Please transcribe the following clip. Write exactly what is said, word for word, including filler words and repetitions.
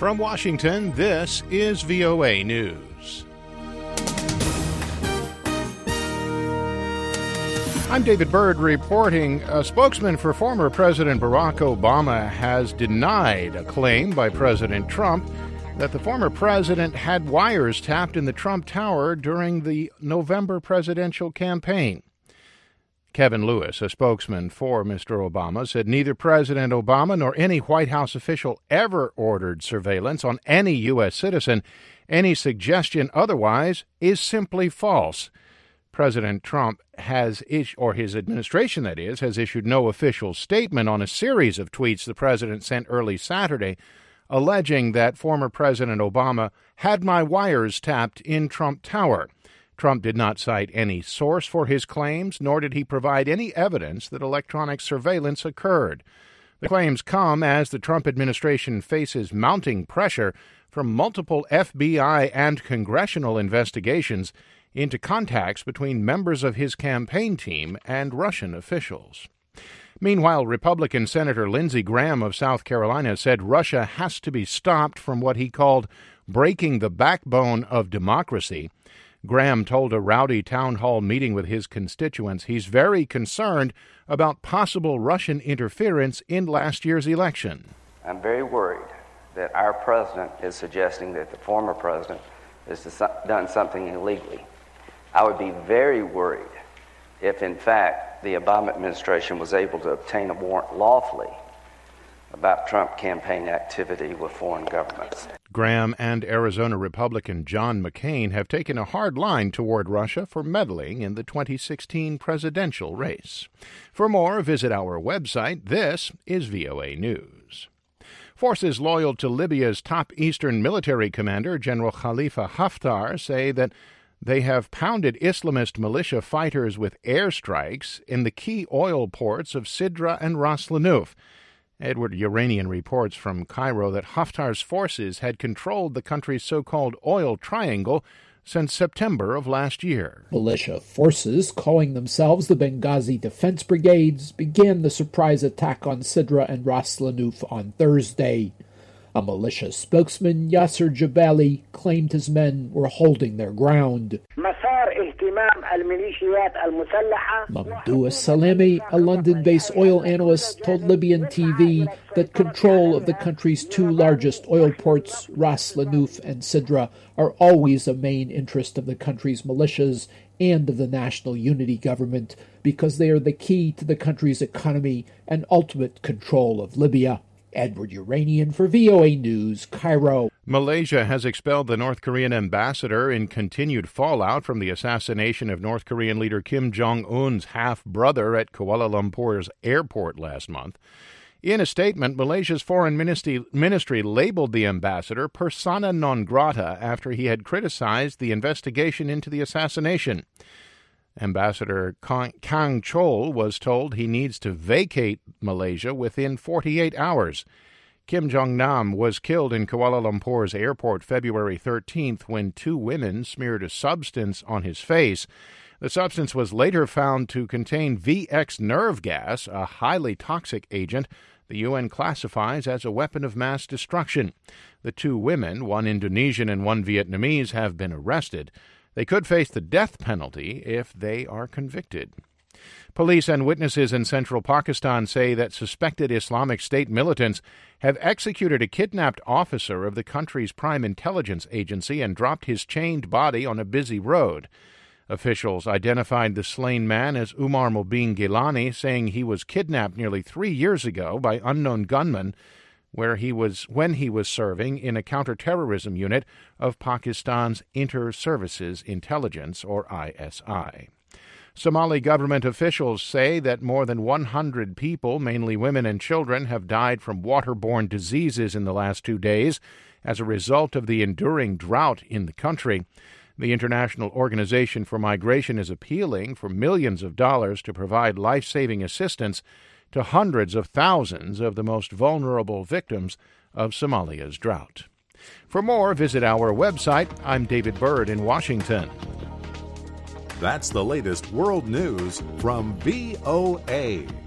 From Washington, this is V O A News. I'm David Byrd reporting. A spokesman for former President Barack Obama has denied a claim by President Trump that the former president had wires tapped in the Trump Tower during the November presidential campaign. Kevin Lewis, a spokesman for Mister Obama, said neither President Obama nor any White House official ever ordered surveillance on any U S citizen. Any suggestion otherwise is simply false. President Trump has, is- or his administration, that is, has issued no official statement on a series of tweets the president sent early Saturday, alleging that former President Obama had my wires tapped in Trump Tower. Trump did not cite any source for his claims, nor did he provide any evidence that electronic surveillance occurred. The claims come as the Trump administration faces mounting pressure from multiple F B I and congressional investigations into contacts between members of his campaign team and Russian officials. Meanwhile, Republican Senator Lindsey Graham of South Carolina said Russia has to be stopped from what he called breaking the backbone of democracy. Graham told a rowdy town hall meeting with his constituents he's very concerned about possible Russian interference in last year's election. I'm very worried that our president is suggesting that the former president has done something illegally. I would be very worried if, in fact, the Obama administration was able to obtain a warrant lawfully about Trump campaign activity with foreign governments. Graham and Arizona Republican John McCain have taken a hard line toward Russia for meddling in the twenty sixteen presidential race. For more, visit our website. This is V O A News. Forces loyal to Libya's top eastern military commander, General Khalifa Haftar, say that they have pounded Islamist militia fighters with airstrikes in the key oil ports of Sidra and Ras Lanuf. Edward Uranian reports from Cairo that Haftar's forces had controlled the country's so-called oil triangle since September of last year. Militia forces, calling themselves the Benghazi Defense Brigades, began the surprise attack on Sidra and Ras Lanuf on Thursday. A militia spokesman, Yasser Jabali, claimed his men were holding their ground. Mamdouh Salemi, a London-based oil analyst, told Libyan T V that control of the country's two largest oil ports, Ras Lanuf and Sidra, are always a main interest of the country's militias and of the National Unity Government because they are the key to the country's economy and ultimate control of Libya. Edward Uranian for V O A News, Cairo. Malaysia has expelled the North Korean ambassador in continued fallout from the assassination of North Korean leader Kim Jong-un's half-brother at Kuala Lumpur's airport last month. In a statement, Malaysia's foreign ministry, ministry labeled the ambassador persona non grata after he had criticized the investigation into the assassination. Ambassador Kang Chol was told he needs to vacate Malaysia within forty-eight hours. Kim Jong-nam was killed in Kuala Lumpur's airport February thirteenth when two women smeared a substance on his face. The substance was later found to contain V X nerve gas, a highly toxic agent the U N classifies as a weapon of mass destruction. The two women, one Indonesian and one Vietnamese, have been arrested. They could face the death penalty if they are convicted. Police and witnesses in central Pakistan say that suspected Islamic State militants have executed a kidnapped officer of the country's prime intelligence agency and dropped his chained body on a busy road. Officials identified the slain man as Umar Mobeen Gilani, saying he was kidnapped nearly three years ago by unknown gunmen where he was when he was serving in a counterterrorism unit of Pakistan's Inter-Services Intelligence, or I S I. Somali government officials say that more than one hundred people, mainly women and children, have died from waterborne diseases in the last two days as a result of the enduring drought in the country. The International Organization for Migration is appealing for millions of dollars to provide life-saving assistance to hundreds of thousands of the most vulnerable victims of Somalia's drought. For more, visit our website. I'm David Byrd in Washington. That's the latest world news from V O A.